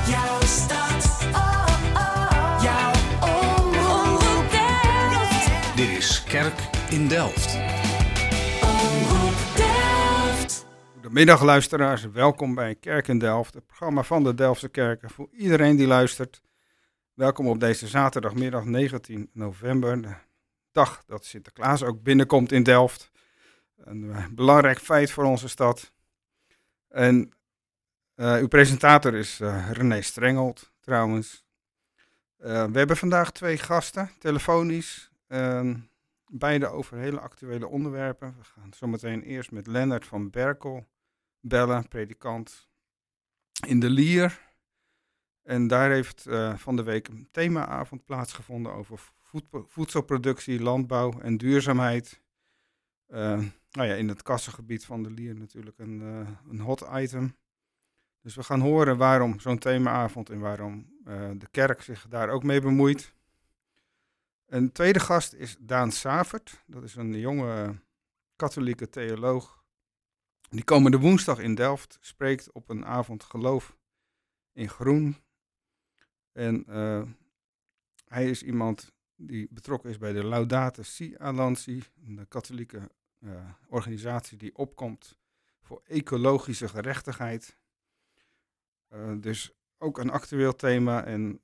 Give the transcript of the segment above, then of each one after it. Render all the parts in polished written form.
Jouw stad, jouw Omroep Delft. Dit is Kerk in Delft. Omroep Delft. Goedemiddag luisteraars, welkom bij Kerk in Delft, het programma van de Delftse Kerken. Voor iedereen die luistert, welkom op deze zaterdagmiddag 19 november, de dag dat Sinterklaas ook binnenkomt in Delft. Een belangrijk feit voor onze stad. En uw presentator is René Strengelt trouwens. We hebben vandaag 2 gasten, telefonisch, beide over hele actuele onderwerpen. We gaan zometeen eerst met Lennart van Berkel bellen, predikant in de Lier. En daar heeft van de week een themaavond plaatsgevonden over voedselproductie, landbouw en duurzaamheid. In het kassengebied van de Lier natuurlijk een hot item. Dus we gaan horen waarom zo'n themaavond en waarom de kerk zich daar ook mee bemoeit. Een tweede gast is Daan Savert. Dat is een jonge katholieke theoloog. Die komende woensdag in Delft spreekt op een avond geloof in groen. En hij is iemand die betrokken is bij de Laudate Si Alliantie, een katholieke organisatie die opkomt voor ecologische gerechtigheid. Dus ook een actueel thema en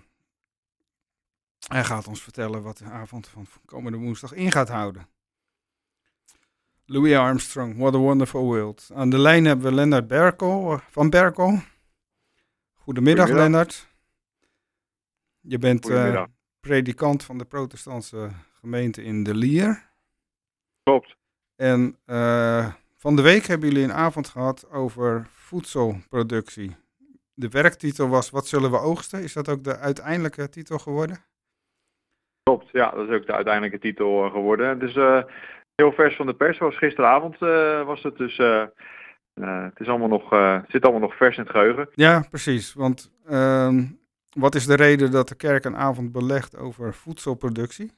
hij gaat ons vertellen wat de avond van komende woensdag in gaat houden. Louis Armstrong, What a Wonderful World. Aan de lijn hebben we Lennart van Berkel. Goedemiddag Lennart. Je bent predikant van de protestantse gemeente in de Lier. Klopt. En van de week hebben jullie een avond gehad over voedselproductie. De werktitel was Wat zullen we oogsten? Is dat ook de uiteindelijke titel geworden? Klopt, ja, dat is ook de uiteindelijke titel geworden. Dus heel vers van de pers, was gisteravond was het, dus het is zit allemaal nog vers in het geheugen. Ja, precies, want wat is de reden dat de kerk een avond belegt over voedselproductie?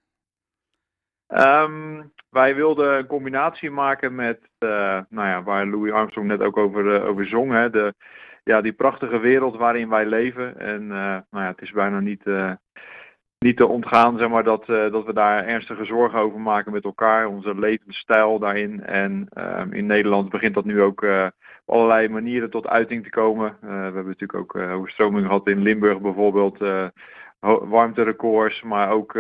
Wij wilden een combinatie maken met, waar Louis Armstrong net ook over zong, hè, die prachtige wereld waarin wij leven. En het is bijna niet te ontgaan, zeg maar, dat we daar ernstige zorgen over maken met elkaar, onze levensstijl daarin. En in Nederland begint dat nu ook op allerlei manieren tot uiting te komen. We hebben natuurlijk ook overstromingen gehad in Limburg bijvoorbeeld, warmterecords, maar ook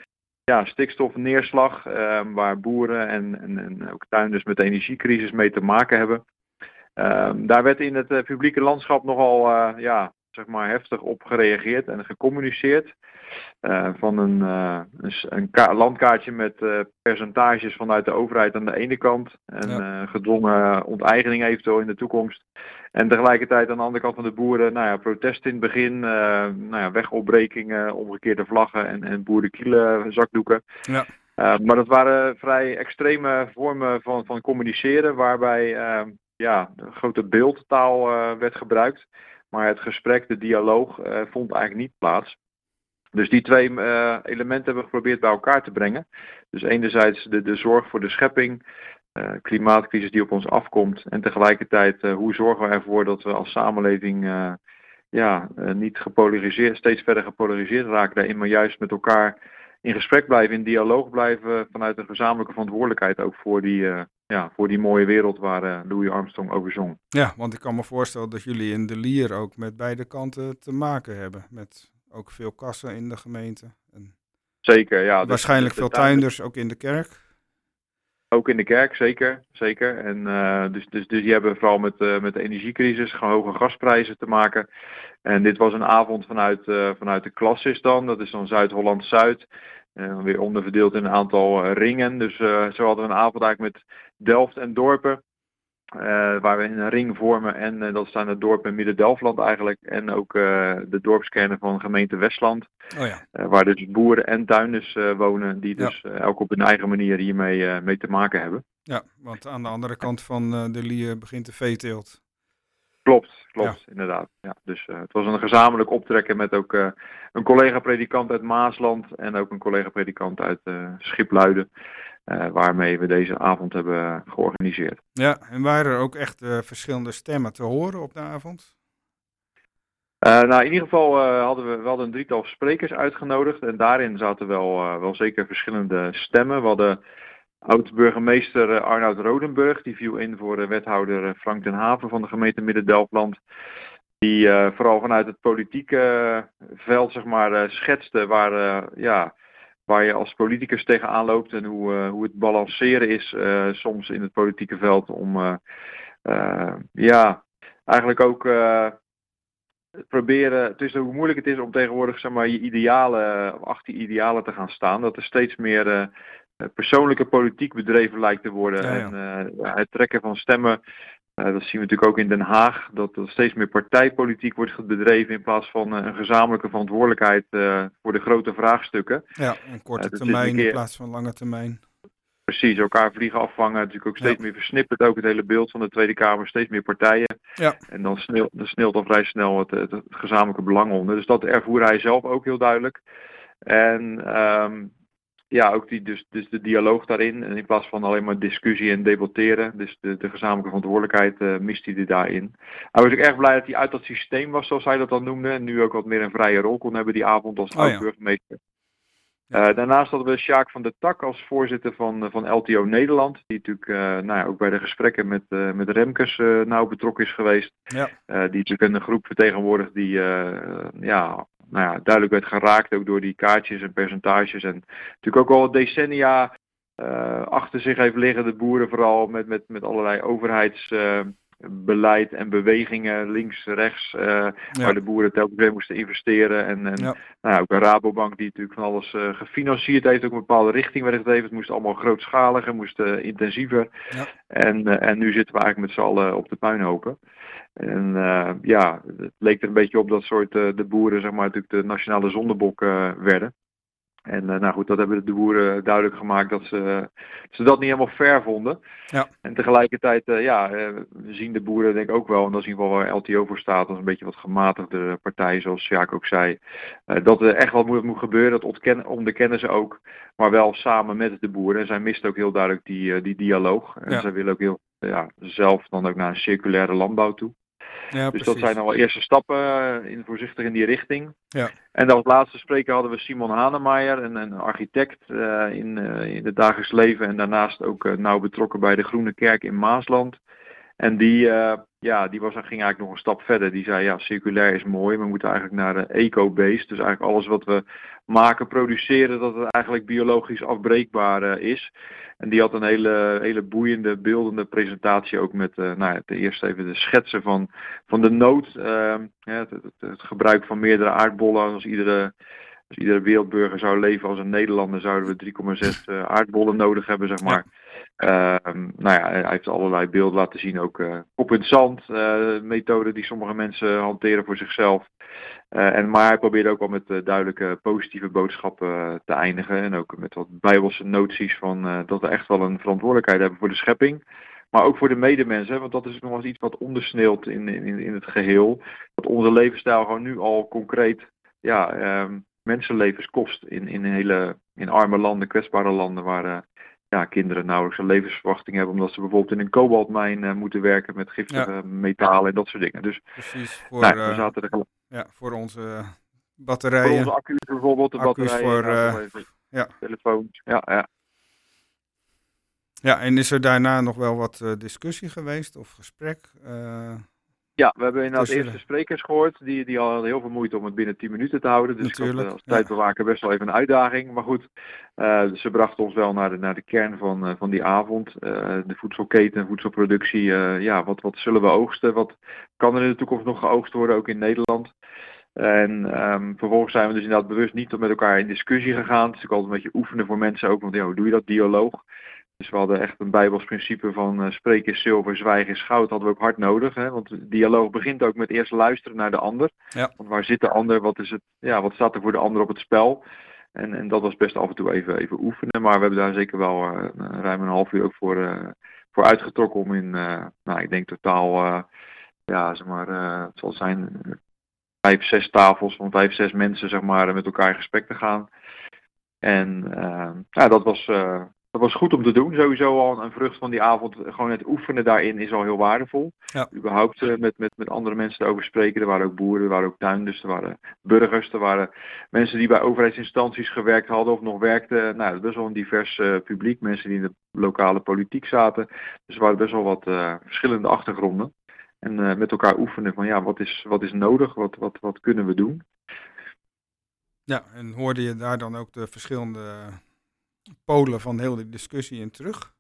stikstofneerslag, waar boeren en ook tuinders met de energiecrisis mee te maken hebben. Daar werd in het publieke landschap nogal heftig op gereageerd en gecommuniceerd. Van een landkaartje met percentages vanuit de overheid aan de ene kant en gedwongen onteigening eventueel in de toekomst. En tegelijkertijd aan de andere kant van de boeren, protest in het begin, wegopbrekingen, omgekeerde vlaggen en boerenkielen zakdoeken. Ja. Maar dat waren vrij extreme vormen van communiceren, waarbij grote beeldtaal werd gebruikt. Maar het gesprek, de dialoog, vond eigenlijk niet plaats. Dus die 2 elementen hebben we geprobeerd bij elkaar te brengen. Dus enerzijds de zorg voor de schepping, klimaatcrisis die op ons afkomt. En tegelijkertijd hoe zorgen we ervoor dat we als samenleving niet gepolariseerd, steeds verder gepolariseerd raken daarin, maar juist met elkaar in gesprek blijven, in dialoog blijven vanuit een gezamenlijke verantwoordelijkheid ook voor die mooie wereld waar Louis Armstrong over zong. Ja, want ik kan me voorstellen dat jullie in de Lier ook met beide kanten te maken hebben. Met ook veel kassen in de gemeente. En zeker, ja. Waarschijnlijk veel tuinders ook in de kerk. Ook in de kerk, zeker. En dus die hebben vooral met de energiecrisis, hoge gasprijzen te maken. En dit was een avond vanuit de Classis dan. Dat is dan Zuid-Holland-Zuid. Weer onderverdeeld in een aantal ringen. Dus zo hadden we een avond eigenlijk met Delft en dorpen. Waar we een ring vormen en dat staan het dorp in Midden-Delftland eigenlijk. En ook de dorpskernen van gemeente Westland. Oh ja. Waar dus boeren en tuinders wonen die dus elk op hun eigen manier hiermee mee te maken hebben. Ja, want aan de andere kant van de Lier begint de veeteelt. Klopt, inderdaad. Ja, dus het was een gezamenlijk optrekken met ook een collega-predikant uit Maasland en ook een collega-predikant uit Schipluiden. Waarmee we deze avond hebben georganiseerd. Ja, en waren er ook echt verschillende stemmen te horen op de avond? In ieder geval hadden we een drietal sprekers uitgenodigd en daarin zaten wel zeker verschillende stemmen. We hadden oud-burgemeester Arnoud Rodenburg, die viel in voor wethouder Frank den Haven van de gemeente Midden-Delfland. Die vooral vanuit het politieke veld zeg maar, schetste waar je als politicus tegenaan loopt en hoe het balanceren is soms in het politieke veld om eigenlijk ook proberen, tussen hoe moeilijk het is om tegenwoordig zeg maar, je idealen, of achter je idealen te gaan staan. Dat er steeds meer persoonlijke politiek bedreven lijkt te worden. Ja. En het trekken van stemmen, dat zien we natuurlijk ook in Den Haag, dat er steeds meer partijpolitiek wordt bedreven in plaats van een gezamenlijke verantwoordelijkheid voor de grote vraagstukken. Ja, een korte dat is termijn een keer- in plaats van lange termijn. Precies, elkaar vliegen afvangen. Natuurlijk ook steeds Ja. meer versnipperd, ook het hele beeld van de Tweede Kamer, steeds meer partijen. Ja. En dan sneelt al vrij snel het gezamenlijke belang onder. Dus dat ervoer hij zelf ook heel duidelijk. En ook dus de dialoog daarin. En in plaats van alleen maar discussie en debatteren, dus de gezamenlijke verantwoordelijkheid mist hij er daarin. Hij was ook erg blij dat hij uit dat systeem was, zoals hij dat dan noemde. En nu ook wat meer een vrije rol kon hebben die avond als ja. oud-burgemeester. Daarnaast hadden we Sjaak van der Tak als voorzitter van LTO Nederland. Die natuurlijk ook bij de gesprekken met Remkes nauw betrokken is geweest. Ja. Die natuurlijk een groep vertegenwoordigt die duidelijk werd geraakt ook door die kaartjes en percentages. En natuurlijk ook al decennia achter zich heeft liggen, de boeren vooral met allerlei overheidsbeleid en bewegingen links, rechts, waar de boeren telkens weer moesten investeren. En ook een Rabobank die natuurlijk van alles gefinancierd heeft, ook een bepaalde richting werd gegeven. Het moest allemaal grootschaliger, moest intensiever. Ja. En nu zitten we eigenlijk met z'n allen op de puinhopen. En het leek er een beetje op dat soort de boeren zeg maar natuurlijk de nationale zondebok werden. En dat hebben de boeren duidelijk gemaakt dat ze dat niet helemaal fair vonden. Ja. En tegelijkertijd, we zien de boeren denk ik ook wel, en dat is in ieder geval waar LTO voor staat, als een beetje wat gematigde partij, zoals Sjaak ook zei. Dat er echt wat moet gebeuren, dat onderkennen ze ook, maar wel samen met de boeren. En zij misten ook heel duidelijk die dialoog. En zij willen ook heel zelf dan ook naar een circulaire landbouw toe. Ja, dus precies. dat zijn al wel eerste stappen voorzichtig in die richting. Ja. En als laatste spreker hadden we Simon Hanemeyer, een architect in het dagelijks leven en daarnaast ook nauw betrokken bij de Groene Kerk in Maasland. En die ging eigenlijk nog een stap verder. Die zei, circulair is mooi, we moeten eigenlijk naar eco-based. Dus eigenlijk alles wat we maken, produceren, dat het eigenlijk biologisch afbreekbaar is. En die had een hele boeiende, beeldende presentatie ook met ten eerste even de schetsen van de nood. Het gebruik van meerdere aardbollen. Als iedere wereldburger zou leven als een Nederlander, zouden we 3,6 aardbollen nodig hebben, zeg maar. Hij heeft allerlei beelden laten zien, ook kop in het zand, methoden die sommige mensen hanteren voor zichzelf. Maar hij probeerde ook wel met duidelijke positieve boodschappen te eindigen. En ook met wat bijbelse noties van dat we echt wel een verantwoordelijkheid hebben voor de schepping. Maar ook voor de medemensen, want dat is nog wel eens iets wat ondersneeuwt in het geheel. Dat onze levensstijl gewoon nu al concreet mensenlevens kost in arme landen, kwetsbare landen waar kinderen nauwelijks een levensverwachting hebben omdat ze bijvoorbeeld in een kobaltmijn moeten werken met giftige metalen en dat soort dingen. Dus precies, we zaten er voor onze batterijen. voor onze accu's bijvoorbeeld, de accu's batterijen, voor telefoons. Ja. Ja, en is er daarna nog wel wat discussie geweest of gesprek? Ja, we hebben inderdaad tussen eerste sprekers gehoord. Die hadden heel veel moeite om het binnen 10 minuten te houden. Dus Natuurlijk, ik had als tijdbewaker best wel even een uitdaging. Maar goed, ze brachten ons wel naar de kern van die avond. De voedselketen, voedselproductie. Wat zullen we oogsten? Wat kan er in de toekomst nog geoogst worden, ook in Nederland? En vervolgens zijn we dus inderdaad bewust niet met elkaar in discussie gegaan. Het is natuurlijk altijd een beetje oefenen voor mensen ook. Want hoe doe je dat, dialoog? Dus we hadden echt een bijbels principe van spreken is zilver, zwijgen is goud, hadden we ook hard nodig. Hè? Want de dialoog begint ook met eerst luisteren naar de ander. Ja. Want waar zit de ander, wat staat er voor de ander op het spel? En dat was best af en toe even oefenen. Maar we hebben daar zeker wel ruim een half uur ook voor uitgetrokken om in, ik denk totaal, het zal zijn 5, 6 tafels van 5, 6 mensen zeg maar met elkaar in gesprek te gaan. En dat was Dat was goed om te doen. Sowieso al een vrucht van die avond. Gewoon het oefenen daarin is al heel waardevol. Ja. Überhaupt met andere mensen erover spreken. Er waren ook boeren, er waren ook tuinders, er waren burgers. Er waren mensen die bij overheidsinstanties gewerkt hadden of nog werkten. Nou, dat is best wel een divers publiek. Mensen die in de lokale politiek zaten. Dus er waren best wel wat verschillende achtergronden. En met elkaar oefenen van ja, wat is nodig? Wat kunnen we doen? Ja, en hoorde je daar dan ook de verschillende polen van heel die discussie in terug?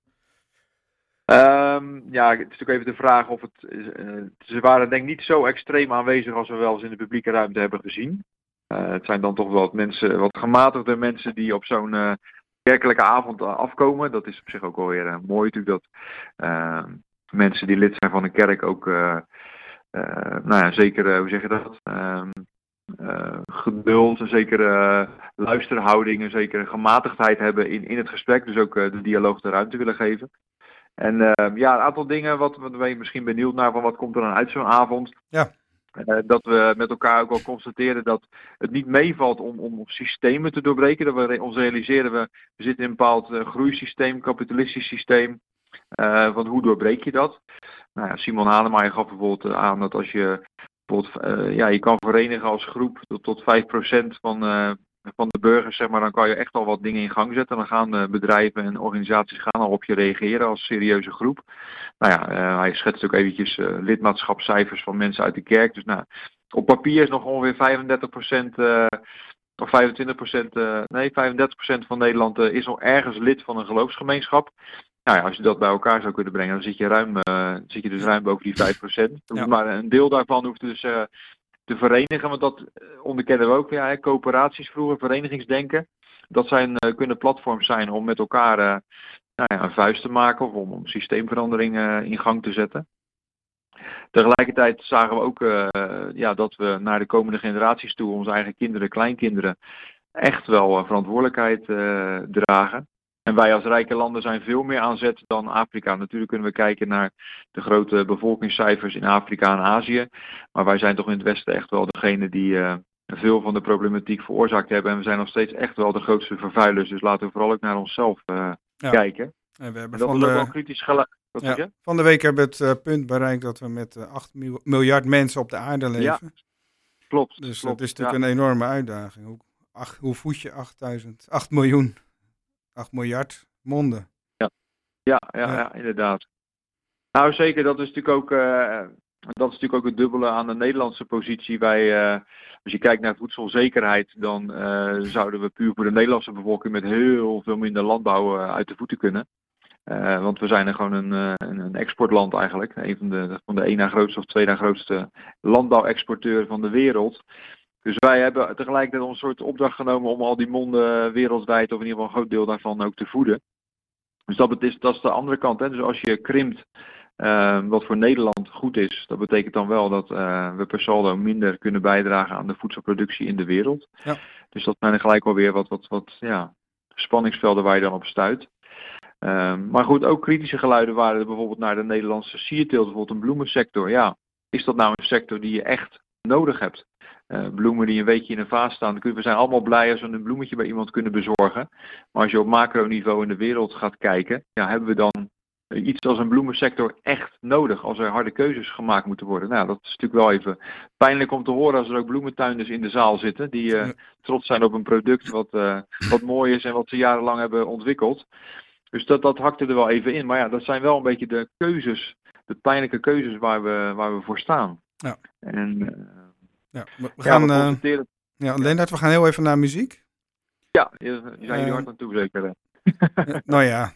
Ja, het is natuurlijk even de vraag of ze waren denk ik niet zo extreem aanwezig als we wel eens in de publieke ruimte hebben gezien. Het zijn dan toch wel wat gematigde mensen die op zo'n kerkelijke avond afkomen. Dat is op zich ook wel weer mooi natuurlijk dat mensen die lid zijn van een kerk ook, nou ja, zeker, hoe zeg je dat? Geduld, een zekere luisterhouding, een zekere gematigdheid hebben in het gesprek. Dus ook de dialoog de ruimte willen geven. En ja, een aantal dingen wat ben je misschien benieuwd naar van wat komt er dan uit zo'n avond. Ja. Dat we met elkaar ook wel constateren dat het niet meevalt om systemen te doorbreken. Dat we ons realiseren, we zitten in een bepaald groeisysteem, kapitalistisch systeem. Van hoe doorbreek je dat? Nou ja, Simon Hanemeyer gaf bijvoorbeeld aan dat als je bijvoorbeeld, je kan verenigen als groep tot 5% van de burgers, zeg maar, dan kan je echt al wat dingen in gang zetten. Dan gaan bedrijven en organisaties gaan al op je reageren als serieuze groep. Nou ja, hij schetst ook eventjes lidmaatschapscijfers van mensen uit de kerk. Dus nou, op papier is nog ongeveer 35% of 35% van Nederland is al ergens lid van een geloofsgemeenschap. Nou ja, als je dat bij elkaar zou kunnen brengen, dan zit je dus ruim boven die 5%. Ja. Maar een deel daarvan hoeft dus te verenigen, want dat onderkennen we ook. Ja, coöperaties vroeger, verenigingsdenken. Dat kunnen platforms zijn om met elkaar een vuist te maken of om systeemverandering in gang te zetten. Tegelijkertijd zagen we ook dat we naar de komende generaties toe, onze eigen kinderen, kleinkinderen, echt wel verantwoordelijkheid dragen. En wij als rijke landen zijn veel meer aan zet dan Afrika. Natuurlijk kunnen we kijken naar de grote bevolkingscijfers in Afrika en Azië. Maar wij zijn toch in het Westen echt wel degene die veel van de problematiek veroorzaakt hebben. En we zijn nog steeds echt wel de grootste vervuilers. Dus laten we vooral ook naar onszelf kijken. En we hebben En dat is ook wel kritisch geluid. Wat zeg je? van de week hebben we het punt bereikt dat we met 8 miljard mensen op de aarde leven. Ja, klopt. Dus klopt, dat is natuurlijk een enorme uitdaging. Hoe voed je 8 miljard monden? Ja, inderdaad. Nou zeker, dat is natuurlijk ook het dubbele aan de Nederlandse positie. Als je kijkt naar voedselzekerheid, dan zouden we puur voor de Nederlandse bevolking met heel veel minder landbouw uit de voeten kunnen. Want we zijn er gewoon een exportland eigenlijk. Een van de 1 na grootste of 2 na grootste landbouwexporteur van de wereld. Dus wij hebben tegelijkertijd een soort opdracht genomen om al die monden wereldwijd, of in ieder geval een groot deel daarvan, ook te voeden. Dus dat is de andere kant. Hè. Dus als je krimpt, wat voor Nederland goed is, dat betekent dan wel dat we per saldo minder kunnen bijdragen aan de voedselproductie in de wereld. Ja. Dus dat zijn er gelijk wel weer wat spanningsvelden waar je dan op stuit. Maar goed, ook kritische geluiden waren er bijvoorbeeld naar de Nederlandse sierteelt, bijvoorbeeld een bloemensector. Ja, is dat nou een sector die je echt nodig hebt? Bloemen die een weekje in een vaas staan. We zijn allemaal blij als we een bloemetje bij iemand kunnen bezorgen. Maar als je op macroniveau in de wereld gaat kijken, hebben we dan iets als een bloemensector echt nodig als er harde keuzes gemaakt moeten worden? Nou, dat is natuurlijk wel even pijnlijk om te horen als er ook bloementuinders in de zaal zitten die trots zijn op een product wat mooi is en wat ze jarenlang hebben ontwikkeld. Dus dat hakte er wel even in. Maar ja, dat zijn wel een beetje de keuzes, de pijnlijke keuzes waar we voor staan. Ja. En we gaan, Lennart, we gaan heel even naar muziek. Ja, je zijn jullie hard aan toe zeker. Nou ja.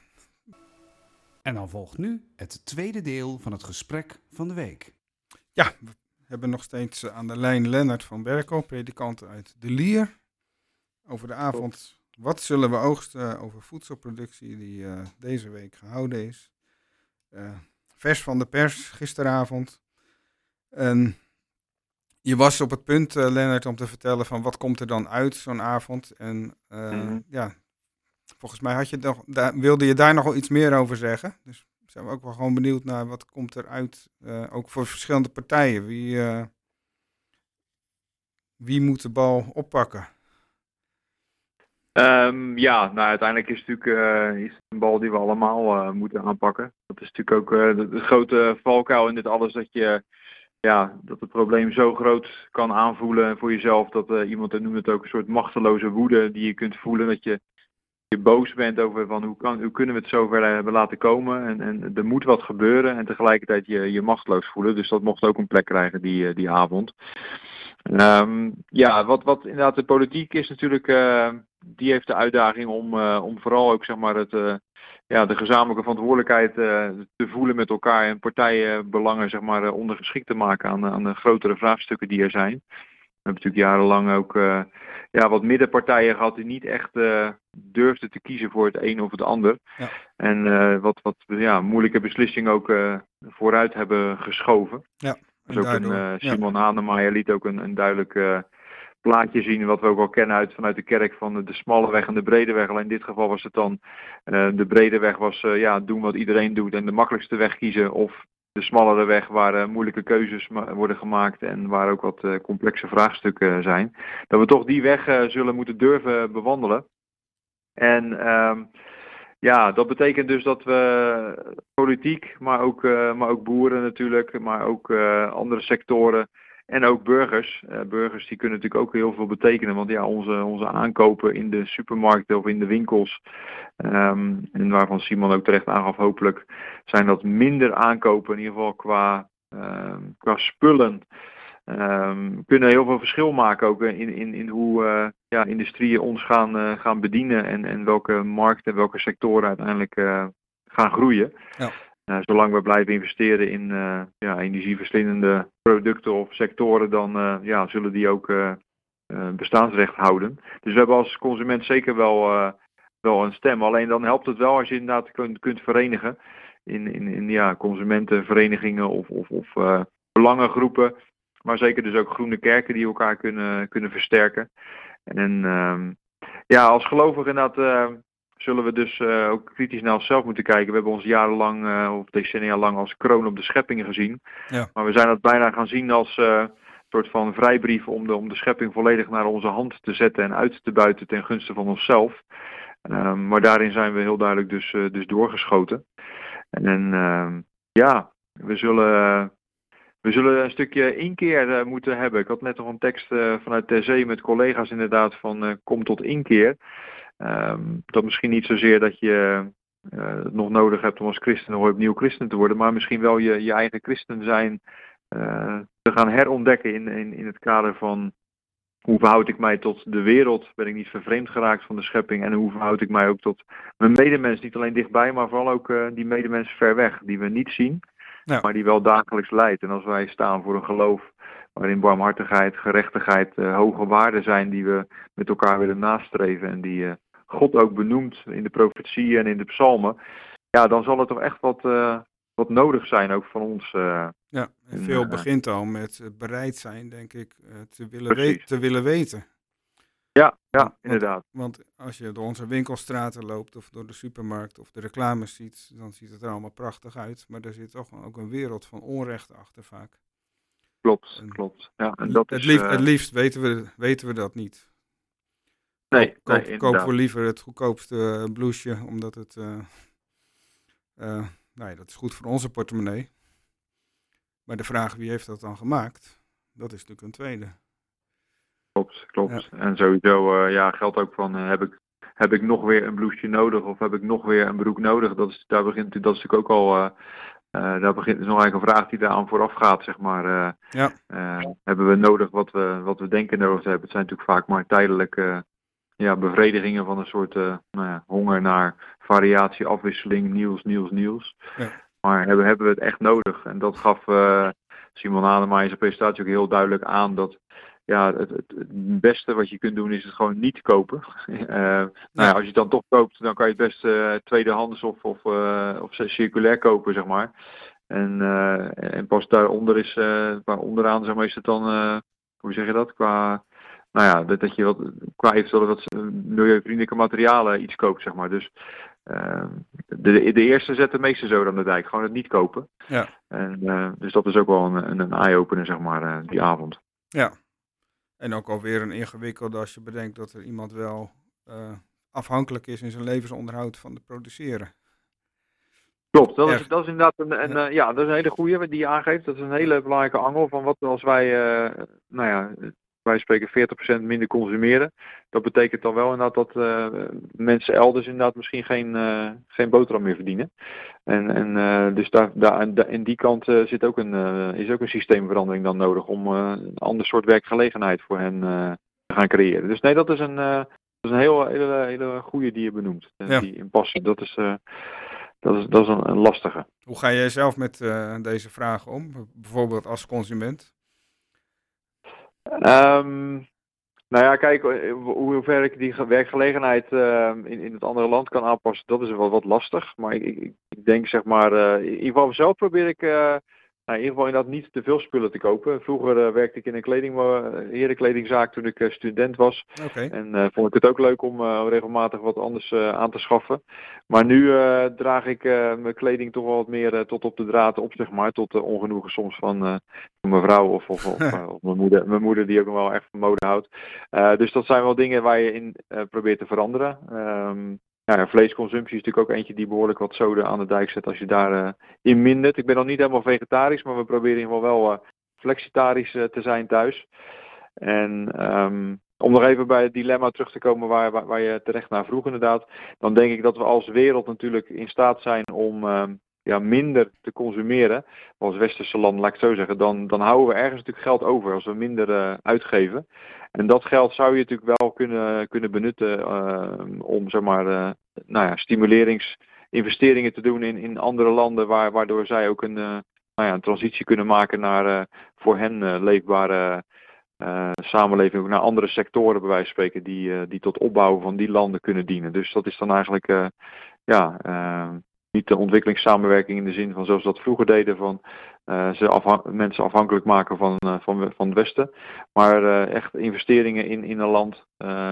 En dan volgt nu het tweede deel van het gesprek van de week. Ja, we hebben nog steeds aan de lijn Lennart van Berkel, predikant uit De Lier. Over de avond, wat zullen we oogsten over voedselproductie die deze week gehouden is. Vers van de pers, gisteravond. En je was op het punt, Lennart, om te vertellen van wat komt er dan uit zo'n avond. En volgens mij wilde je daar nog wel iets meer over zeggen. Dus zijn we ook wel gewoon benieuwd naar wat komt er uit, ook voor verschillende partijen. Wie moet de bal oppakken? Ja, nou uiteindelijk is het natuurlijk is het een bal die we allemaal moeten aanpakken. Dat is natuurlijk ook de grote valkuil in dit alles, dat het probleem zo groot kan aanvoelen voor jezelf, dat iemand noemt het ook een soort machteloze woede die je kunt voelen, dat je boos bent over van hoe kunnen we het zover hebben laten komen en er moet wat gebeuren en tegelijkertijd je machteloos voelen. Dus dat mocht ook een plek krijgen die avond. Wat inderdaad de politiek is natuurlijk, die heeft de uitdaging om vooral ook zeg maar de gezamenlijke verantwoordelijkheid te voelen met elkaar en partijenbelangen zeg maar ondergeschikt te maken aan de grotere vraagstukken die er zijn. We hebben natuurlijk jarenlang ook wat middenpartijen gehad die niet echt durfden te kiezen voor het een of het ander. Ja. En wat moeilijke beslissingen ook vooruit hebben geschoven. Ja, Dus ook Simon Hanemeyer liet ook een duidelijk plaatje zien, wat we ook al kennen vanuit de kerk van de smalle weg en de brede weg. Alleen in dit geval was het dan, de brede weg was doen wat iedereen doet en de makkelijkste weg kiezen. Of de smallere weg waar moeilijke keuzes worden gemaakt en waar ook wat complexe vraagstukken zijn. Dat we toch die weg zullen moeten durven bewandelen. En dat betekent dus dat we politiek, maar ook boeren natuurlijk, maar ook andere sectoren en ook burgers. Burgers die kunnen natuurlijk ook heel veel betekenen, want onze aankopen in de supermarkten of in de winkels, en waarvan Simon ook terecht aangaf hopelijk, zijn dat minder aankopen, in ieder geval qua spullen. Kunnen heel veel verschil maken ook in hoe industrieën ons gaan bedienen en welke markten en welke sectoren uiteindelijk gaan groeien. Ja. Zolang we blijven investeren in energieverslindende producten of sectoren, dan zullen die ook bestaansrecht houden. Dus we hebben als consument zeker wel een stem. Alleen dan helpt het wel als je inderdaad kunt verenigen in consumentenverenigingen of belangengroepen. Maar zeker dus ook groene kerken die elkaar kunnen versterken. En als gelovige inderdaad zullen we dus ook kritisch naar onszelf moeten kijken. We hebben ons jarenlang of decennia lang als kroon op de schepping gezien. Ja. Maar we zijn dat bijna gaan zien als een soort van vrijbrief om de schepping volledig naar onze hand te zetten en uit te buiten ten gunste van onszelf. Maar daarin zijn we heel duidelijk dus doorgeschoten. En we zullen een stukje inkeer moeten hebben. Ik had net nog een tekst vanuit Ter Zee met collega's inderdaad van kom tot inkeer. Dat misschien niet zozeer dat je het nog nodig hebt om als christen nog opnieuw christen te worden, maar misschien wel je eigen christen zijn te gaan herontdekken in het kader van hoe verhoud ik mij tot de wereld, ben ik niet vervreemd geraakt van de schepping en hoe verhoud ik mij ook tot mijn medemens, niet alleen dichtbij, maar vooral ook die medemens ver weg, die we niet zien. Ja. Maar die wel dagelijks leidt. En als wij staan voor een geloof waarin barmhartigheid, gerechtigheid, hoge waarden zijn die we met elkaar willen nastreven en die God ook benoemt in de profetieën en in de psalmen, dan zal er toch echt wat nodig zijn ook van ons. Veel begint al met bereid zijn, denk ik, te willen weten. Ja, inderdaad. Want als je door onze winkelstraten loopt of door de supermarkt of de reclames ziet, dan ziet het er allemaal prachtig uit. Maar er zit toch ook een wereld van onrecht achter vaak. Klopt. Ja, en dat het liefst weten we dat niet. Kopen we liever het goedkoopste blouseje, omdat het dat is goed voor onze portemonnee. Maar de vraag wie heeft dat dan gemaakt, dat is natuurlijk een tweede. Klopt. Ja. En sowieso geldt ook van heb ik nog weer een blouseje nodig of heb ik nog weer een broek nodig? Dat is natuurlijk ook al. Daar begint dus nog eigenlijk een vraag die daaraan vooraf gaat, zeg maar. Hebben we nodig wat we denken nodig te hebben? Het zijn natuurlijk vaak maar tijdelijke bevredigingen van een soort honger naar variatie, afwisseling, nieuws. Ja. Maar hebben we het echt nodig? En dat gaf Simon Hanemeyer in zijn presentatie ook heel duidelijk aan dat het beste wat je kunt doen is het gewoon niet kopen. Als je het dan toch koopt, dan kan je het best tweedehands of circulair kopen, zeg maar. En pas daaronder is, onderaan zeg maar, is het dan, hoe zeg je dat? Dat je qua eventueel wat milieuvriendelijke materialen iets koopt, zeg maar. Dus de eerste zet de meeste zoden aan de dijk, gewoon het niet kopen. Ja. En dus dat is ook wel een eye-opener, zeg maar, die avond. Ja. En ook alweer een ingewikkelde als je bedenkt dat er iemand wel afhankelijk is in zijn levensonderhoud van het produceren. Klopt, dat Erg. is inderdaad dat is een hele goede die je aangeeft. Dat is een hele belangrijke angel van wat als wij, wij spreken 40% minder consumeren. Dat betekent dan wel inderdaad dat mensen elders inderdaad misschien geen boterham meer verdienen. Dus in die kant is ook een systeemverandering dan nodig om een ander soort werkgelegenheid voor hen te gaan creëren. Dus nee, dat is een hele goede die je benoemt. Ja. Die impasse, dat is een lastige. Hoe ga jij zelf met deze vragen om? Bijvoorbeeld als consument? Nou ja, kijk, hoe ver ik die werkgelegenheid in het andere land kan aanpassen, dat is wel wat lastig. Maar ik denk, zeg maar, in ieder geval zelf probeer ik in ieder geval inderdaad niet te veel spullen te kopen. Vroeger werkte ik in een herenkledingzaak toen ik student was. Oké. En vond ik het ook leuk om regelmatig wat anders aan te schaffen. Maar nu draag ik mijn kleding toch wel wat meer tot op de draad op, zeg maar. Tot ongenoegen soms van mijn vrouw of mijn moeder die ook nog wel echt van mode houdt. Dus dat zijn wel dingen waar je in probeert te veranderen. Vleesconsumptie is natuurlijk ook eentje die behoorlijk wat zoden aan de dijk zet als je daar in mindert. Ik ben nog niet helemaal vegetarisch, maar we proberen in ieder geval wel flexitarisch te zijn thuis. En om nog even bij het dilemma terug te komen waar je terecht naar vroeg inderdaad, dan denk ik dat we als wereld natuurlijk in staat zijn om minder te consumeren. Als westerse landen, laat ik het zo zeggen, dan houden we ergens natuurlijk geld over als we minder uitgeven. En dat geld zou je natuurlijk wel kunnen benutten om, zeg maar, stimuleringsinvesteringen te doen in andere landen, waardoor zij ook een transitie kunnen maken naar voor hen leefbare samenleving, ook naar andere sectoren bij wijze van spreken, die tot opbouw van die landen kunnen dienen. Dus dat is dan eigenlijk niet de ontwikkelingssamenwerking in de zin van zoals we dat vroeger deden, van mensen afhankelijk maken van het Westen. Maar echt investeringen in een land,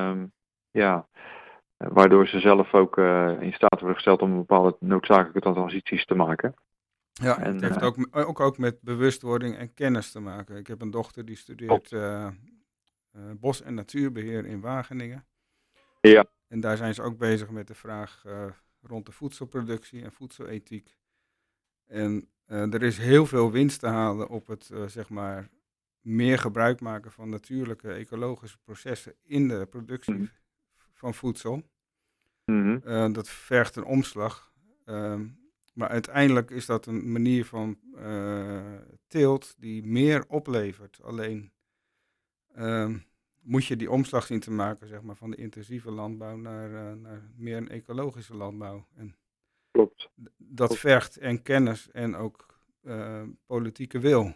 waardoor ze zelf ook in staat worden gesteld om bepaalde noodzakelijke transities te maken. Ja, het heeft ook met bewustwording en kennis te maken. Ik heb een dochter die studeert bos- en natuurbeheer in Wageningen. Ja. En daar zijn ze ook bezig met de vraag rond de voedselproductie en voedselethiek. En er is heel veel winst te halen op het meer gebruik maken van natuurlijke ecologische processen in de productie van voedsel. Mm-hmm. Dat vergt een omslag. Maar uiteindelijk is dat een manier van teelt die meer oplevert. Alleen moet je die omslag zien te maken, zeg maar, van de intensieve landbouw naar meer een ecologische landbouw. En Klopt. dat vergt en kennis en ook politieke wil.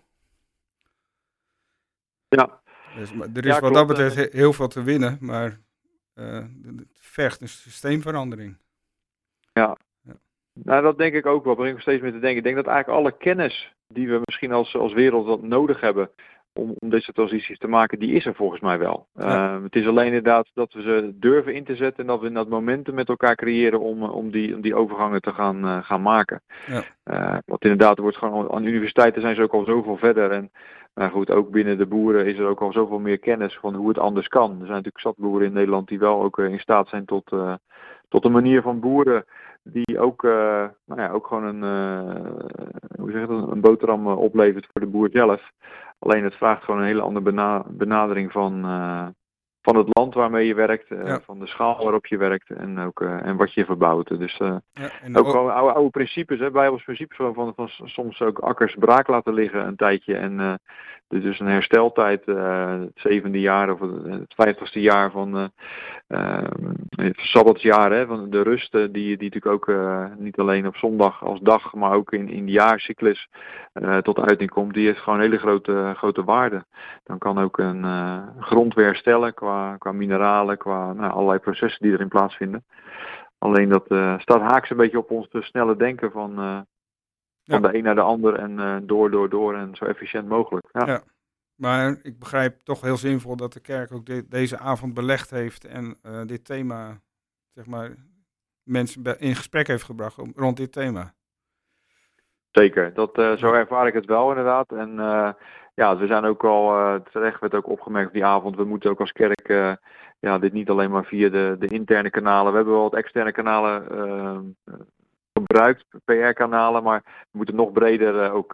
Ja. Dus, er is wat dat betreft heel veel te winnen, maar het vergt een systeemverandering. Ja. Nou, dat denk ik ook wel. Begin ik steeds meer te denken. Ik denk dat eigenlijk alle kennis die we misschien als wereld wat nodig hebben om deze transities te maken, die is er volgens mij wel. Ja. Het is alleen inderdaad dat we ze durven in te zetten en dat we in dat momentum met elkaar creëren om die overgangen te gaan maken. Ja. Want inderdaad, er wordt gewoon aan universiteiten zijn ze ook al zoveel verder. En goed, ook binnen de boeren is er ook al zoveel meer kennis van hoe het anders kan. Er zijn natuurlijk zat boeren in Nederland die wel ook in staat zijn tot een manier van boeren die ook gewoon een boterham oplevert voor de boer zelf. Alleen het vraagt gewoon een hele andere benadering van het land waarmee je werkt, van de schaal waarop je werkt en wat je verbouwt. Dus ook gewoon oude principes, bijbels principes van soms ook akkers braak laten liggen een tijdje en dus een hersteltijd, het 7e jaar of het 50ste jaar van het sabbatsjaar, van de rust die natuurlijk ook niet alleen op zondag als dag, maar ook in de jaarcyclus tot uiting komt, die heeft gewoon hele grote waarde. Dan kan ook een grond weer herstellen qua mineralen, qua allerlei processen die erin plaatsvinden. Alleen dat staat haaks een beetje op ons te snelle denken van de een naar de ander en door en zo efficiënt mogelijk. Ja. Maar ik begrijp toch heel zinvol dat de kerk ook deze avond belegd heeft en dit thema, zeg maar, mensen in gesprek heeft gebracht rond dit thema. Zeker, zo ervaar ik het wel inderdaad. En we zijn ook al, terecht werd ook opgemerkt op die avond, we moeten ook als kerk dit niet alleen maar via de interne kanalen. We hebben wel wat externe kanalen gebruikt, PR-kanalen, maar we moeten nog breder ook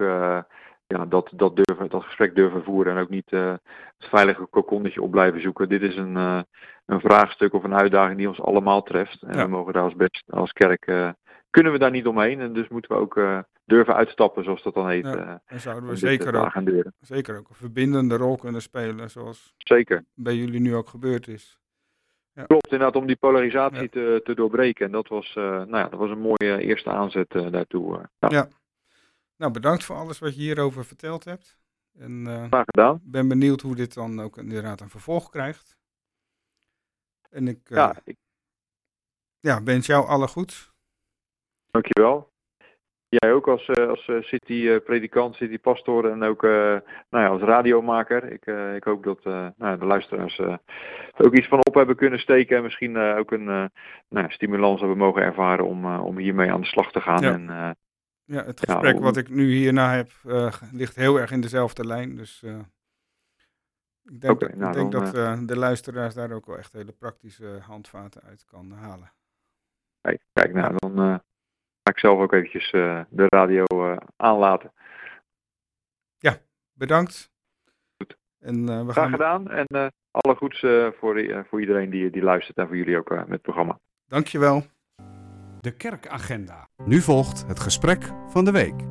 dat gesprek durven voeren en ook niet het veilige kokonnetje op blijven zoeken. Dit is een vraagstuk of een uitdaging die ons allemaal treft. En Ja. we mogen daar als kerk, kunnen we daar niet omheen. En dus moeten we ook durven uitstappen, zoals dat dan heet. Ja. En zouden we om dit zeker te ook, agenderen. zeker ook een verbindende rol kunnen spelen, zoals Zeker. bij jullie nu ook gebeurd is. Klopt, inderdaad, om die polarisatie te doorbreken. En dat was een mooie eerste aanzet daartoe. Ja. Nou, bedankt voor alles wat je hierover verteld hebt. En Graag gedaan. ik ben benieuwd hoe dit dan ook inderdaad een vervolg krijgt. En ik wens jou alle goeds. Dankjewel. Jij ook als city-predikant, city-pastor en ook als radiomaker. Ik hoop dat de luisteraars er ook iets van op hebben kunnen steken. En misschien ook een stimulans hebben mogen ervaren om hiermee aan de slag te gaan. Ja. En, Het gesprek wat ik nu hierna heb ligt heel erg in dezelfde lijn. Dus ik denk dat de luisteraars daar ook wel echt hele praktische handvaten uit kan halen. Kijk, dan ga ik zelf ook eventjes de radio aanlaten. Ja, bedankt. Goed. En we Graag gaan. gedaan en alle goeds voor iedereen die luistert en voor jullie ook met het programma. Dankjewel. De kerkagenda. Nu volgt het gesprek van de week.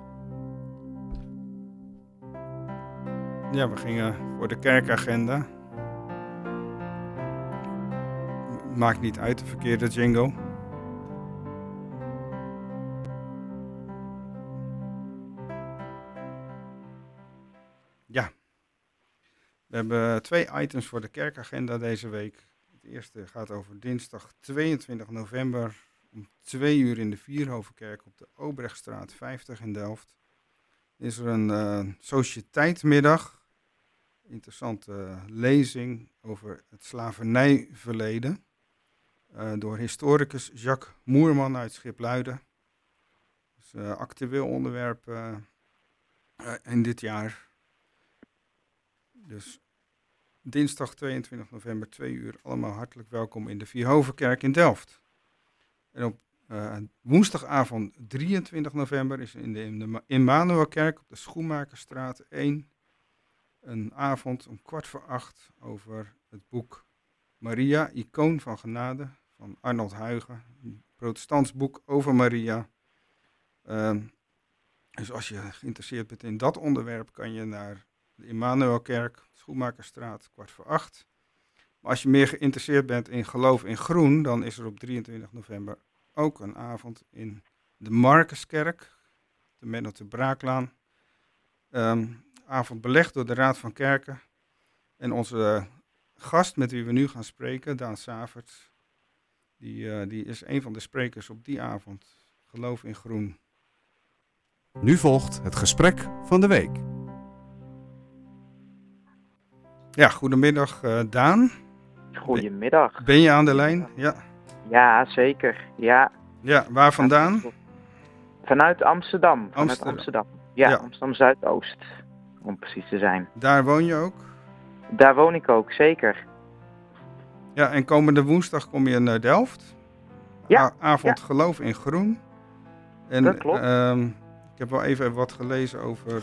Ja, we gingen voor de kerkagenda. Maakt niet uit, de verkeerde jingle. Ja. We hebben 2 items voor de kerkagenda deze week. Het eerste gaat over dinsdag 22 november om 2 uur in de Vierhovenkerk op de Obrechtstraat 50 in Delft. Is er een sociëteitsmiddag. Interessante lezing over het slavernijverleden. Door historicus Jacques Moerman uit Schipluiden. Dus actueel onderwerp in dit jaar. Dus dinsdag 22 november 2 uur. Allemaal hartelijk welkom in de Vierhovenkerk in Delft. En op woensdagavond 23 november is in de Immanuelkerk op de Schoenmakerstraat 1 een avond om 7:15 over het boek Maria, Icoon van Genade van Arnold Huygen. Een protestants boek over Maria. Dus als je geïnteresseerd bent in dat onderwerp kan je naar de Immanuelkerk, Schoenmakerstraat, 7:15. Maar als je meer geïnteresseerd bent in geloof in groen, dan is er op 23 november ook een avond in de Marcuskerk, de Menno te Braaklaan. Avond belegd door de Raad van Kerken. En onze gast met wie we nu gaan spreken, Daan Savert, die is een van de sprekers op die avond. Geloof in groen. Nu volgt het gesprek van de week. Ja, goedemiddag Daan. Goedemiddag. Ben je aan de lijn? Ja. Ja, zeker. Ja. Ja, waar vandaan? Vanuit Amsterdam. Amsterdam. Ja, Ja. Amsterdam Zuidoost, om precies te zijn. Daar woon je ook? Daar woon ik ook, zeker. Ja, en komende woensdag kom je naar Delft. Ja, Avond Geloof in Groen. En, Dat klopt. Ik heb wel even wat gelezen over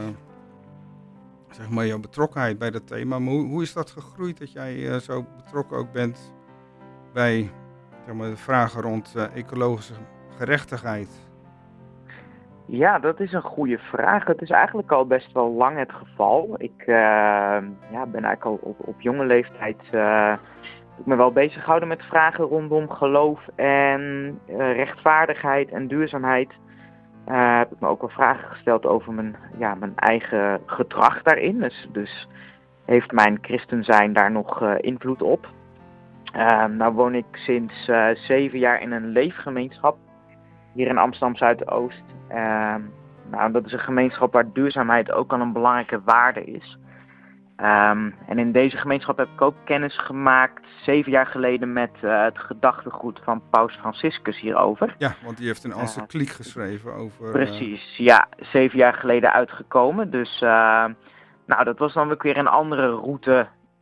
zeg maar jouw betrokkenheid bij dat thema. Maar hoe is dat gegroeid dat jij zo betrokken ook bent bij zeg maar, de vragen rond ecologische gerechtigheid? Ja, dat is een goede vraag. Het is eigenlijk al best wel lang het geval. Ik ben eigenlijk al op jonge leeftijd ik me wel bezig gehouden met vragen rondom geloof en rechtvaardigheid en duurzaamheid. Heb ik me ook wel vragen gesteld over mijn eigen gedrag daarin. Dus heeft mijn christen zijn daar nog invloed op? Nou woon ik sinds 7 jaar in een leefgemeenschap hier in Amsterdam Zuidoost. Dat is een gemeenschap waar duurzaamheid ook al een belangrijke waarde is. En in deze gemeenschap heb ik ook kennis gemaakt 7 jaar geleden met het gedachtegoed van Paus Franciscus hierover. Ja, want die heeft een encycliek geschreven over... Precies, ja, 7 jaar geleden uitgekomen. Dus dat was dan ook weer een andere route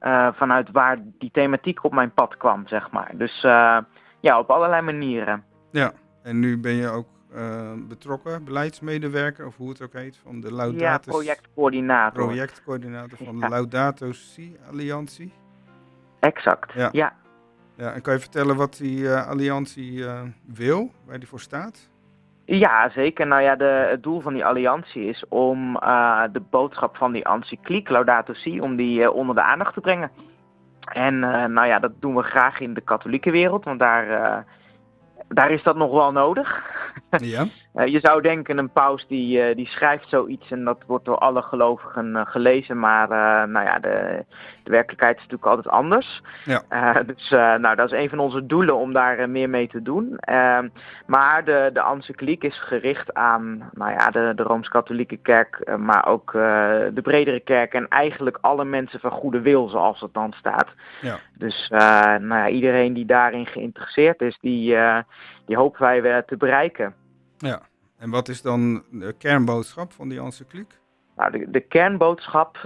vanuit waar die thematiek op mijn pad kwam, zeg maar. Dus ja, op allerlei manieren. Ja, en nu ben je ook betrokken, beleidsmedewerker, of hoe het ook heet, van de Ja, Laudato projectcoördinator. projectcoördinator van de Ja. Laudato Si Alliantie. Exact, Ja. ja. Ja, en kan je vertellen wat die alliantie wil, waar die voor staat? Ja, zeker. Nou ja, het doel van die alliantie is om de boodschap van die encycliek Laudato Si, om die onder de aandacht te brengen. En nou ja, dat doen we graag in de katholieke wereld, want daar is dat nog wel nodig. Ja, Je zou denken, een paus die schrijft zoiets en dat wordt door alle gelovigen gelezen, maar nou ja, de werkelijkheid is natuurlijk altijd anders. Ja. Dus nou, dat is een van onze doelen om daar meer mee te doen. Maar de encycliek is gericht aan nou ja, de Rooms-Katholieke Kerk, maar ook de bredere kerk en eigenlijk alle mensen van goede wil, zoals het dan staat. ja. Dus nou ja, iedereen die daarin geïnteresseerd is, die hopen wij te bereiken. Ja. En wat is dan de kernboodschap van die encycliek? Nou, de kernboodschap,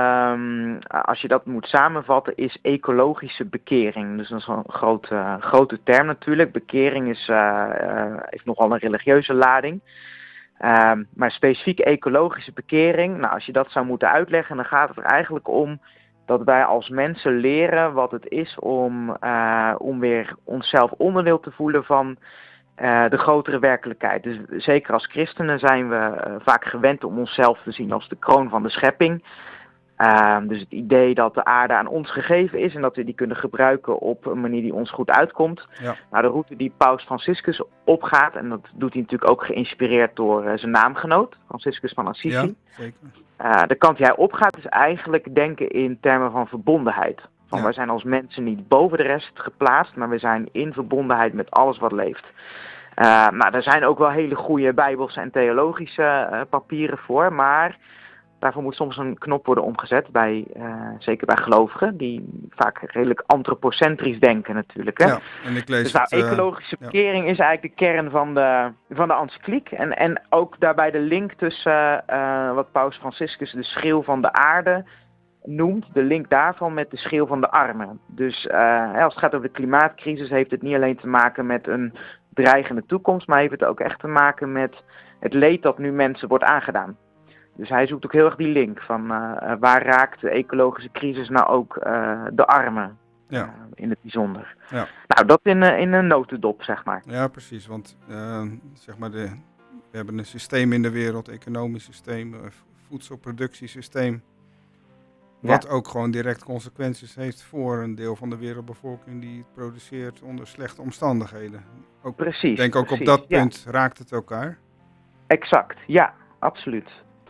als je dat moet samenvatten, is ecologische bekering. Dus dat is een grote term natuurlijk. Bekering heeft nogal een religieuze lading. Maar specifiek ecologische bekering, nou, als je dat zou moeten uitleggen, dan gaat het er eigenlijk om dat wij als mensen leren wat het is om weer onszelf onderdeel te voelen van de grotere werkelijkheid. Dus zeker als christenen zijn we vaak gewend om onszelf te zien als de kroon van de schepping. Dus het idee dat de aarde aan ons gegeven is en dat we die kunnen gebruiken op een manier die ons goed uitkomt. Ja. Nou, de route die Paus Franciscus opgaat, en dat doet hij natuurlijk ook geïnspireerd door zijn naamgenoot, Franciscus van Assisi. Ja, zeker. De kant die hij opgaat is eigenlijk denken in termen van verbondenheid. Van Ja. wij zijn als mensen niet boven de rest geplaatst, maar we zijn in verbondenheid met alles wat leeft. Nou, er zijn ook wel hele goede bijbelse en theologische papieren voor, maar daarvoor moet soms een knop worden omgezet, zeker bij gelovigen, die vaak redelijk antropocentrisch denken natuurlijk. Hè? Ja, en ik lees Dus nou, het, ecologische bekering is eigenlijk de kern van de encycliek. En ook daarbij de link tussen wat Paus Franciscus de schreeuw van de aarde noemt, de link daarvan met de schreeuw van de armen. Dus als het gaat over de klimaatcrisis heeft het niet alleen te maken met een dreigende toekomst, maar heeft het ook echt te maken met het leed dat nu mensen wordt aangedaan. Dus hij zoekt ook heel erg die link van waar raakt de ecologische crisis nou ook de armen in het bijzonder. Ja. Nou, dat in een notendop, zeg maar. Ja, precies. Want zeg maar we hebben een systeem in de wereld, economisch systeem, voedselproductiesysteem, wat ook gewoon direct consequenties heeft voor een deel van de wereldbevolking die het produceert onder slechte omstandigheden. Ook, Precies. Ik denk ook precies, op dat ja. punt raakt het elkaar. Exact, ja, absoluut.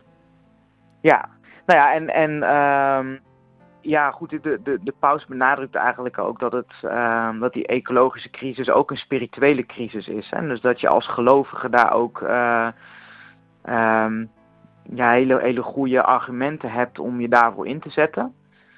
Ja, nou ja, ja, goed, de paus benadrukt eigenlijk ook dat die ecologische crisis ook een spirituele crisis is. Hè? Dus dat je als gelovige daar ook hele goede argumenten hebt om je daarvoor in te zetten.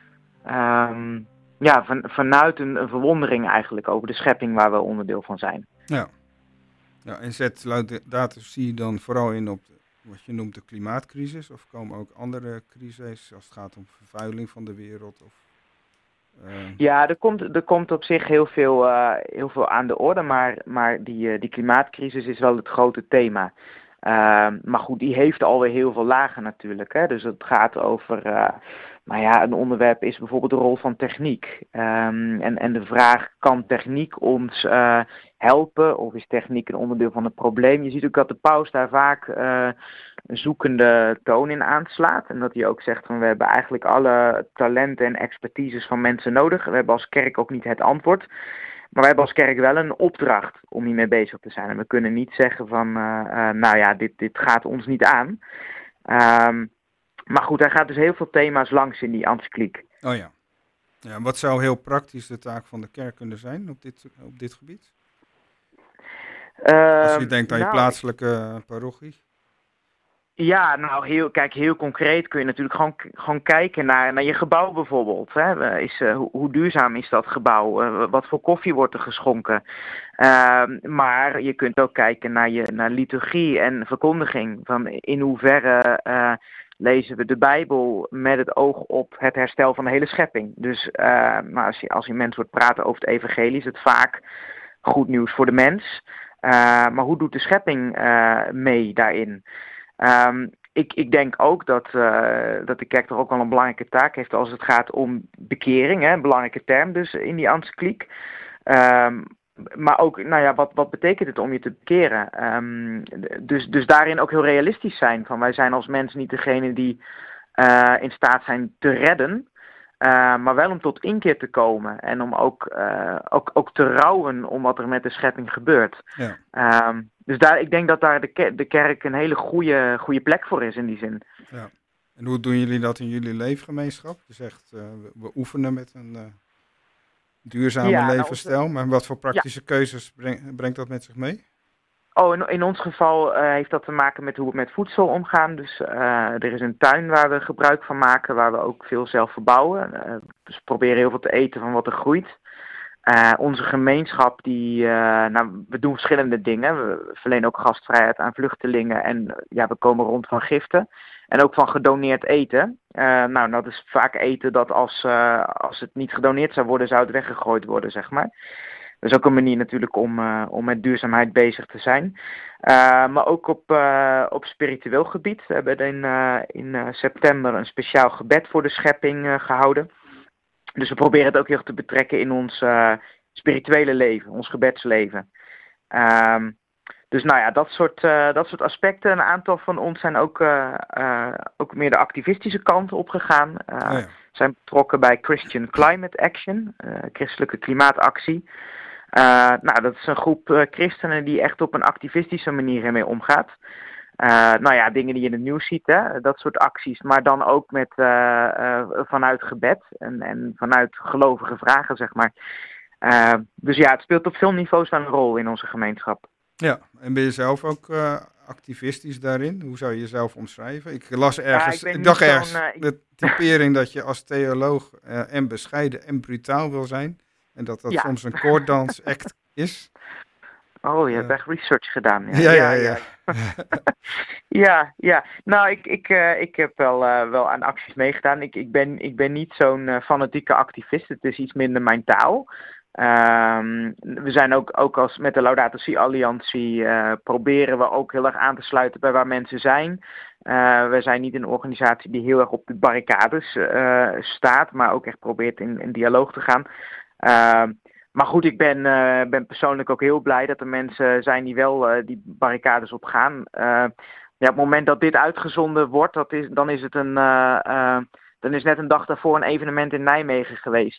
Vanuit een verwondering eigenlijk over de schepping waar we onderdeel van zijn. Ja, en zet Laudato Si dan vooral in op wat je noemt de klimaatcrisis? Of komen ook andere crises als het gaat om vervuiling van de wereld? Ja, er komt op zich heel veel aan de orde, maar die klimaatcrisis is wel het grote thema. Maar goed, die heeft alweer heel veel lagen natuurlijk. Hè? Dus het gaat over, een onderwerp is bijvoorbeeld de rol van techniek. En de vraag, kan techniek ons helpen of is techniek een onderdeel van het probleem? Je ziet ook dat de paus daar vaak een zoekende toon in aanslaat. En dat hij ook zegt van we hebben eigenlijk alle talenten en expertises van mensen nodig. We hebben als kerk ook niet het antwoord. Maar wij hebben als kerk wel een opdracht om hiermee bezig te zijn. En we kunnen niet zeggen van, dit gaat ons niet aan. Maar goed, hij gaat dus heel veel thema's langs in die encycliek. Oh ja. Ja, wat zou heel praktisch de taak van de kerk kunnen zijn op dit gebied? Als je denkt aan je plaatselijke parochie. Ja, nou heel concreet kun je natuurlijk gewoon kijken naar je gebouw bijvoorbeeld. Hè. Hoe duurzaam is dat gebouw? Wat voor koffie wordt er geschonken? Maar je kunt ook kijken naar liturgie en verkondiging. Van in hoeverre lezen we de Bijbel met het oog op het herstel van de hele schepping. Dus maar als je mensen hoort praten over het evangelie, is het vaak goed nieuws voor de mens. Maar hoe doet de schepping mee daarin? Ik denk ook dat de kerk toch ook wel een belangrijke taak heeft als het gaat om bekering. Hè, een belangrijke term dus in die encycliek. Maar ook, wat betekent het om je te bekeren? Dus daarin ook heel realistisch zijn. Van wij zijn als mens niet degene die in staat zijn te redden. Maar wel om tot inkeer te komen. En om ook te rouwen om wat er met de schepping gebeurt. Ja. Dus ik denk dat daar de kerk een hele goede plek voor is in die zin. Ja. En hoe doen jullie dat in jullie leefgemeenschap? Je zegt, we oefenen met een duurzame levensstijl. Maar wat voor praktische keuzes brengt dat met zich mee? In ons geval heeft dat te maken met hoe we met voedsel omgaan. Dus er is een tuin waar we gebruik van maken, waar we ook veel zelf verbouwen. Dus we proberen heel veel te eten van wat er groeit. Onze gemeenschap, we doen verschillende dingen. We verlenen ook gastvrijheid aan vluchtelingen en we komen rond van giften. En ook van gedoneerd eten. Dat is vaak eten dat als het niet gedoneerd zou worden, zou het weggegooid worden, zeg maar. Dat is ook een manier natuurlijk om met duurzaamheid bezig te zijn. Maar ook op spiritueel gebied. We hebben in september een speciaal gebed voor de schepping gehouden. Dus we proberen het ook heel erg te betrekken in ons spirituele leven, ons gebedsleven. Dus dat soort aspecten. Een aantal van ons zijn ook meer de activistische kant opgegaan. Zijn betrokken bij Christian Climate Action, christelijke klimaatactie. Dat is een groep christenen die echt op een activistische manier ermee omgaat. Dingen die je in het nieuws ziet, hè, dat soort acties. Maar dan ook vanuit gebed en vanuit gelovige vragen, zeg maar. Dus het speelt op veel niveaus wel een rol in onze gemeenschap. Ja, en ben je zelf ook activistisch daarin? Hoe zou je jezelf omschrijven? Ik las ergens, ik dacht ergens de typering dat je als theoloog en bescheiden en brutaal wil zijn. En dat soms een koorddans-act is. Oh, je hebt echt research gedaan. Ja. Nou, ik heb wel aan acties meegedaan. Ik ben niet zo'n fanatieke activist. Het is iets minder mijn taal. We zijn ook als met de Laudato Si Alliantie proberen we ook heel erg aan te sluiten bij waar mensen zijn. We zijn niet een organisatie die heel erg op de barricades staat, maar ook echt probeert in dialoog te gaan. Maar goed, ik ben persoonlijk ook heel blij dat er mensen zijn die wel die barricades opgaan. Op het moment dat dit uitgezonden wordt, dan is net een dag daarvoor een evenement in Nijmegen geweest.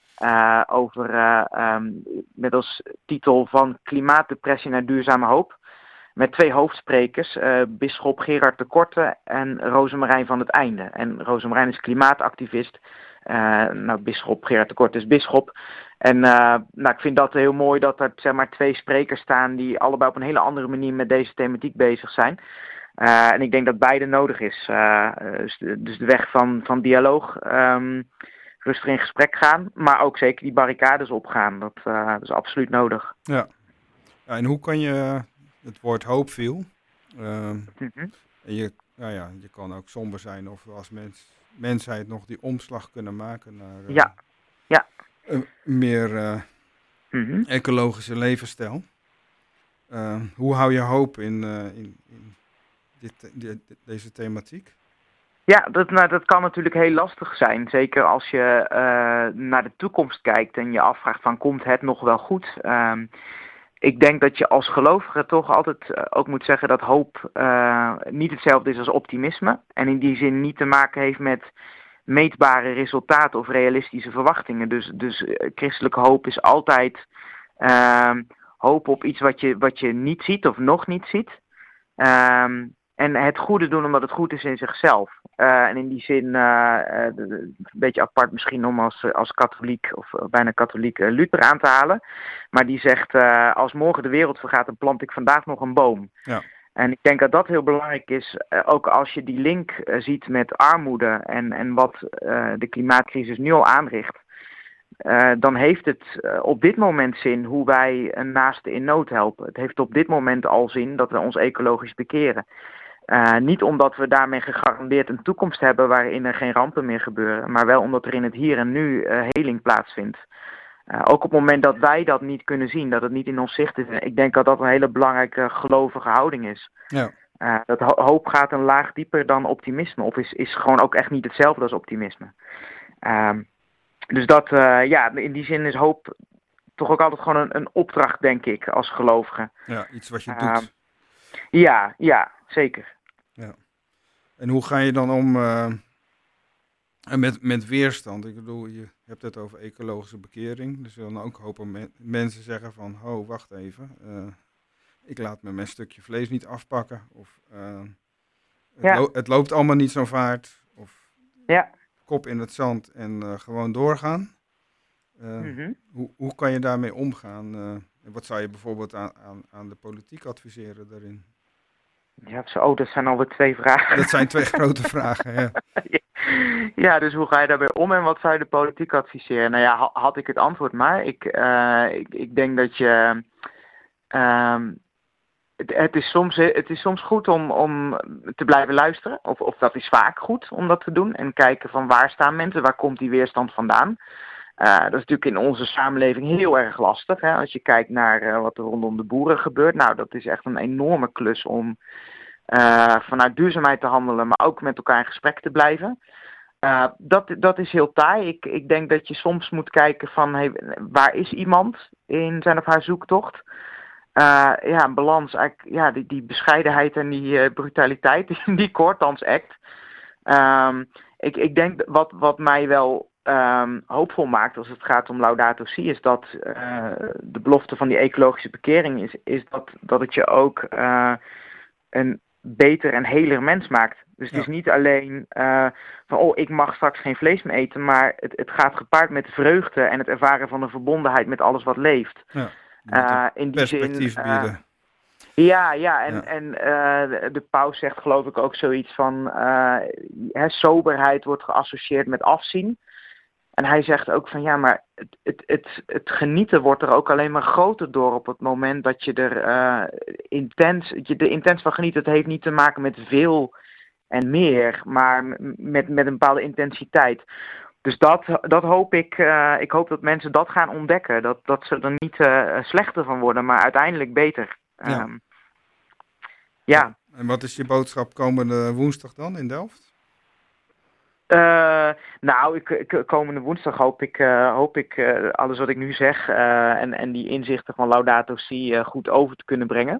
Met als titel van Klimaatdepressie naar duurzame hoop. Met 2 hoofdsprekers, bisschop Gerard de Korte en Rosemarijn van het Einde. En Rosemarijn is klimaatactivist. Bisschop Gerard de Korte is bisschop. En ik vind dat heel mooi dat er zeg maar 2 sprekers staan die allebei op een hele andere manier met deze thematiek bezig zijn. En ik denk dat beide nodig is. Dus de weg van dialoog, rustig in gesprek gaan, maar ook zeker die barricades opgaan. Dat is absoluut nodig. Ja. En hoe kan je, het woord hoop viel, en je kan ook somber zijn of als mensheid nog die omslag kunnen maken naar een meer ecologische levensstijl. Hoe hou je hoop in deze thematiek? Ja, dat kan natuurlijk heel lastig zijn. Zeker als je naar de toekomst kijkt en je afvraagt van komt het nog wel goed? Ik denk dat je als gelovige toch altijd ook moet zeggen dat hoop niet hetzelfde is als optimisme. En in die zin niet te maken heeft met meetbare resultaten of realistische verwachtingen. Dus christelijke hoop is altijd hoop op iets wat je niet ziet of nog niet ziet. En het goede doen omdat het goed is in zichzelf. En in die zin een beetje apart misschien om als katholiek of bijna katholiek Luther aan te halen. Maar die zegt als morgen de wereld vergaat dan plant ik vandaag nog een boom. Ja. En ik denk dat dat heel belangrijk is. Ook als je die link ziet met armoede en wat de klimaatcrisis nu al aanricht. Dan heeft het op dit moment zin hoe wij een naaste in nood helpen. Het heeft op dit moment al zin dat we ons ecologisch bekeren. Niet omdat we daarmee gegarandeerd een toekomst hebben waarin er geen rampen meer gebeuren, maar wel omdat er in het hier en nu heling plaatsvindt. Ook op het moment dat wij dat niet kunnen zien, dat het niet in ons zicht is. Ik denk dat dat een hele belangrijke gelovige houding is. Ja. Dat hoop gaat een laag dieper dan optimisme, of is gewoon ook echt niet hetzelfde als optimisme. Dus dat, in die zin is hoop toch ook altijd gewoon een opdracht, denk ik, als gelovige. Ja, iets wat je doet. Ja, zeker. Ja. En hoe ga je dan om met weerstand? Ik bedoel, je hebt het over ecologische bekering. Dus dan ook hopen mensen zeggen van, wacht even. Ik laat me mijn stukje vlees niet afpakken. Of het loopt allemaal niet zo vaart. Of kop in het zand en gewoon doorgaan. Hoe kan je daarmee omgaan? En wat zou je bijvoorbeeld aan de politiek adviseren daarin? Ja, dat zijn alweer 2 vragen. Dat zijn 2 grote vragen, ja. Ja, dus hoe ga je daarbij om en wat zou je de politiek adviseren? Nou ja, had ik het antwoord maar. Ik denk dat je... Het is soms goed om te blijven luisteren. Of dat is vaak goed om dat te doen. En kijken van waar staan mensen, waar komt die weerstand vandaan. Dat is natuurlijk in onze samenleving heel erg lastig. Hè? Als je kijkt naar wat er rondom de boeren gebeurt. Nou, dat is echt een enorme klus om vanuit duurzaamheid te handelen, maar ook met elkaar in gesprek te blijven. Dat is heel taai. Ik denk dat je soms moet kijken van waar is iemand in zijn of haar zoektocht? Een balans, eigenlijk, die bescheidenheid en die brutaliteit, die Cortans act. Ik denk wat mij wel hoopvol maakt als het gaat om Laudato Si, is dat de belofte van die ecologische bekering is dat het je ook een beter en heler mens maakt. Dus het is niet alleen van ik mag straks geen vlees meer eten, maar het gaat gepaard met vreugde en het ervaren van een verbondenheid met alles wat leeft. In die perspectief zin, bieden. En de paus zegt geloof ik ook zoiets van soberheid wordt geassocieerd met afzien. En hij zegt ook van maar het genieten wordt er ook alleen maar groter door op het moment dat je er de intens van geniet. Het heeft niet te maken met veel en meer, maar met een bepaalde intensiteit. Dus dat hoop ik. Ik hoop dat mensen dat gaan ontdekken. Dat ze er niet slechter van worden, maar uiteindelijk beter. En wat is je boodschap komende woensdag dan in Delft? Komende woensdag hoop ik alles wat ik nu zeg en die inzichten van Laudato Si goed over te kunnen brengen.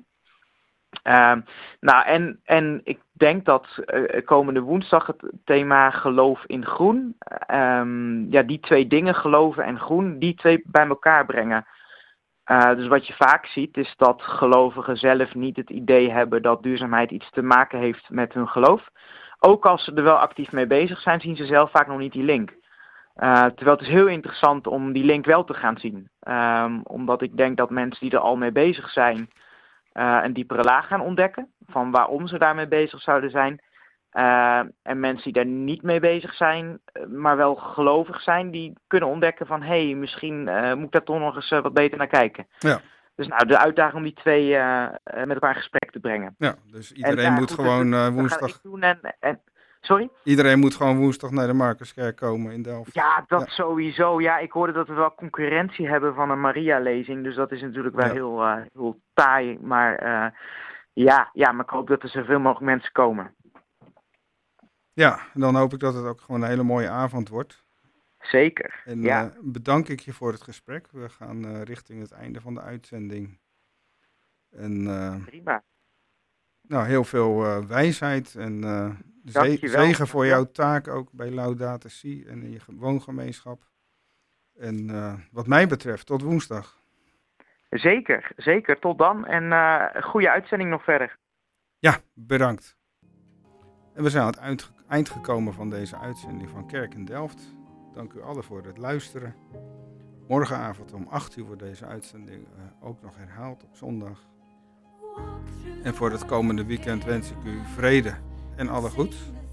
En ik denk dat komende woensdag het thema geloof in groen, die 2 dingen, geloven en groen, die 2 bij elkaar brengen. Dus wat je vaak ziet is dat gelovigen zelf niet het idee hebben dat duurzaamheid iets te maken heeft met hun geloof. Ook als ze er wel actief mee bezig zijn, zien ze zelf vaak nog niet die link. Terwijl het is heel interessant om die link wel te gaan zien. Omdat ik denk dat mensen die er al mee bezig zijn een diepere laag gaan ontdekken van waarom ze daarmee bezig zouden zijn. En mensen die daar niet mee bezig zijn, maar wel gelovig zijn, die kunnen ontdekken van misschien moet ik daar toch nog eens wat beter naar kijken. Ja. Dus de uitdaging om die 2 met elkaar in gesprek te brengen. Ja, dus iedereen moet gewoon woensdag... Sorry? Iedereen moet gewoon woensdag naar de Marcuskerk komen in Delft. Ja, dat sowieso. Ja, ik hoorde dat we wel concurrentie hebben van een Maria-lezing. Dus dat is natuurlijk wel heel taai. Maar maar ik hoop dat er zoveel mogelijk mensen komen. Ja, en dan hoop ik dat het ook gewoon een hele mooie avond wordt. Zeker, En bedank ik je voor het gesprek. We gaan richting het einde van de uitzending. En, prima. Heel veel wijsheid en zegen voor jouw taak ook bij Laudato Si en in je woongemeenschap. En wat mij betreft, tot woensdag. Zeker. Tot dan. En goede uitzending nog verder. Ja, bedankt. En we zijn aan het eind gekomen van deze uitzending van Kerk in Delft. Dank u allen voor het luisteren. Morgenavond om 8 uur wordt deze uitzending ook nog herhaald op zondag. En voor het komende weekend wens ik u vrede en alle goeds.